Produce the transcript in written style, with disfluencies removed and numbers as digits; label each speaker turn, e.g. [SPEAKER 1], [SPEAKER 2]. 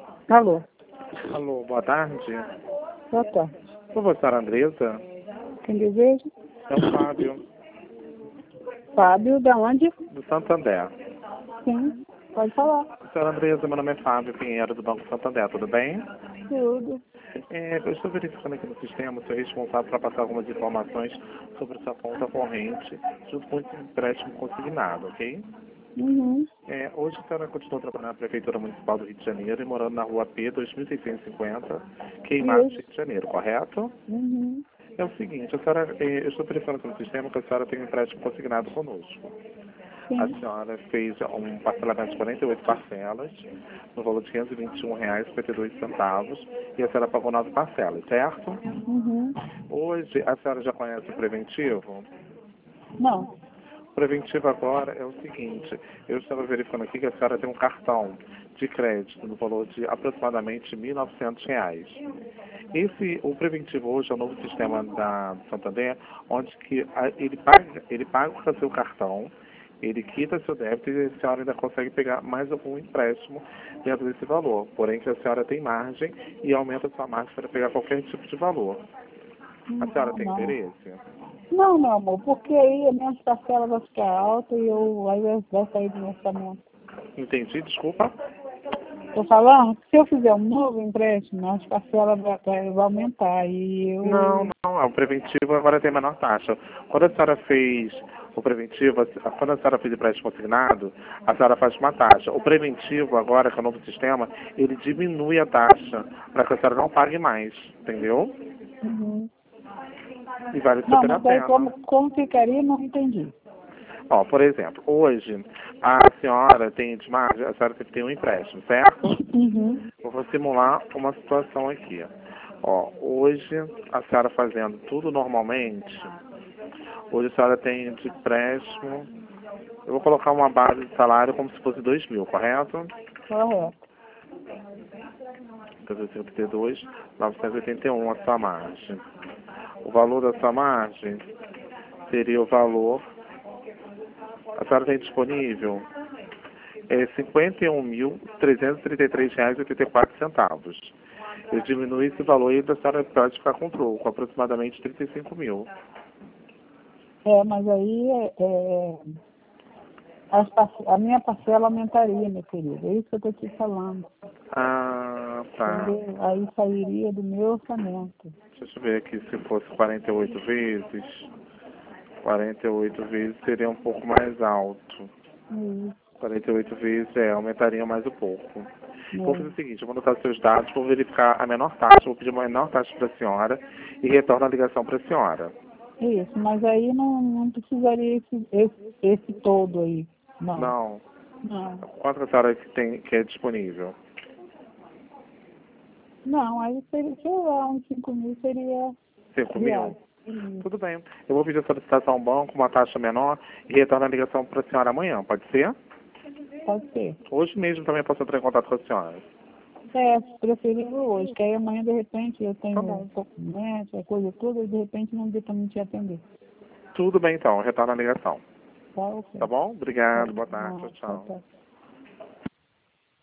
[SPEAKER 1] Alô,
[SPEAKER 2] Alô, boa tarde.
[SPEAKER 1] boa tarde.
[SPEAKER 2] Por favor, senhora Andresa?
[SPEAKER 1] Quem deseja?
[SPEAKER 2] É o Fábio,
[SPEAKER 1] Fábio, da onde?
[SPEAKER 2] do Santander.
[SPEAKER 1] Sim, pode falar.
[SPEAKER 2] Senhora Andresa, meu nome é Fábio Pinheiro, do Banco Santander, tudo bem?
[SPEAKER 1] Tudo.
[SPEAKER 2] Eu estou verificando aqui no sistema, sou responsável para passar algumas informações sobre sua conta corrente, junto com esse empréstimo consignado, ok?
[SPEAKER 1] Uhum.
[SPEAKER 2] Hoje a senhora continua trabalhando na Prefeitura Municipal do Rio de Janeiro e morando na rua P 2650, Queimados, Rio
[SPEAKER 1] Isso.
[SPEAKER 2] de Janeiro, correto?
[SPEAKER 1] Uhum.
[SPEAKER 2] É o seguinte, a senhora, eu estou verificando aqui no sistema que a senhora tem um empréstimo consignado conosco. A
[SPEAKER 1] Sim.
[SPEAKER 2] senhora fez um parcelamento de 48 parcelas, no valor de R$ 521,52, e a senhora pagou 9 parcelas, certo?
[SPEAKER 1] Uhum.
[SPEAKER 2] Hoje, a senhora já conhece o preventivo?
[SPEAKER 1] Não.
[SPEAKER 2] O preventivo agora é o seguinte, eu estava verificando aqui que a senhora tem um cartão de crédito no valor de aproximadamente R$ 1.900. O preventivo hoje é o novo sistema da Santander, onde que ele paga o seu cartão, ele quita seu débito e a senhora ainda consegue pegar mais algum empréstimo dentro desse valor. Porém, que a senhora tem margem e aumenta a sua margem para pegar qualquer tipo de valor. A senhora
[SPEAKER 1] Não,
[SPEAKER 2] tem
[SPEAKER 1] não.
[SPEAKER 2] interesse?
[SPEAKER 1] Não, meu amor, porque aí a minha parcela vai ficar alta e aí vai sair do meu orçamento.
[SPEAKER 2] Entendi, desculpa.
[SPEAKER 1] Estou falando que se eu fizer um novo empréstimo, as parcelas vai aumentar e
[SPEAKER 2] Não,
[SPEAKER 1] eu...
[SPEAKER 2] não, o preventivo agora tem menor taxa. Quando a senhora fez o preventivo, quando a senhora fez o empréstimo consignado, a senhora faz uma taxa. O preventivo agora, que é o novo sistema, ele diminui a taxa para que a senhora não pague mais, entendeu?
[SPEAKER 1] Uhum.
[SPEAKER 2] E vale
[SPEAKER 1] Não,
[SPEAKER 2] super a
[SPEAKER 1] mas aí
[SPEAKER 2] pena.
[SPEAKER 1] como ficaria, não entendi.
[SPEAKER 2] Ó, por exemplo, hoje a senhora tem de margem, a senhora tem um empréstimo, certo?
[SPEAKER 1] Uhum.
[SPEAKER 2] Eu vou simular uma situação aqui. Ó, hoje a senhora fazendo tudo normalmente, hoje a senhora tem de empréstimo, eu vou colocar uma base de salário como se fosse 2.000, correto?
[SPEAKER 1] Correto.
[SPEAKER 2] 352, 981 a sua margem. O valor da sua margem seria o valor, a senhora tem disponível, R$ 51.333,84. Eu diminuo esse valor e a senhora pode ficar com troco, aproximadamente 35.000.
[SPEAKER 1] Mas aí a minha parcela aumentaria, meu querido. É isso que eu estou te falando.
[SPEAKER 2] Ah, tá.
[SPEAKER 1] Entendeu? Aí sairia do meu orçamento.
[SPEAKER 2] Deixa eu ver aqui se fosse 48 vezes. 48 vezes seria um pouco mais alto.
[SPEAKER 1] Isso.
[SPEAKER 2] 48 vezes, aumentaria mais um pouco. Vou fazer
[SPEAKER 1] É.
[SPEAKER 2] o seguinte, eu vou anotar seus dados, vou verificar a menor taxa, vou pedir uma menor taxa para a senhora e retorno a ligação para a senhora.
[SPEAKER 1] Isso, mas aí não precisaria esse todo aí. Não.
[SPEAKER 2] Não.
[SPEAKER 1] Não.
[SPEAKER 2] Quanto a senhora que é disponível?
[SPEAKER 1] Não, aí seria, sei lá, uns 5.000 seria
[SPEAKER 2] 5.000?
[SPEAKER 1] reais. Isso.
[SPEAKER 2] Tudo bem. Eu vou pedir a solicitação ao banco, uma taxa menor, e retorno a ligação para a senhora amanhã, pode ser?
[SPEAKER 1] Pode ser.
[SPEAKER 2] Hoje mesmo também posso entrar em contato com a senhora.
[SPEAKER 1] Preferível hoje, que aí amanhã de repente eu
[SPEAKER 2] Tá
[SPEAKER 1] tenho
[SPEAKER 2] bom.
[SPEAKER 1] um pouco de médico, a coisa toda, e de repente não dê para me te atender.
[SPEAKER 2] Tudo bem então, retorno a ligação.
[SPEAKER 1] Tá, ok.
[SPEAKER 2] Tá bom?
[SPEAKER 1] Tá,
[SPEAKER 2] Obrigado, boa tarde, tchau,
[SPEAKER 1] tá,
[SPEAKER 2] tchau.
[SPEAKER 1] tá.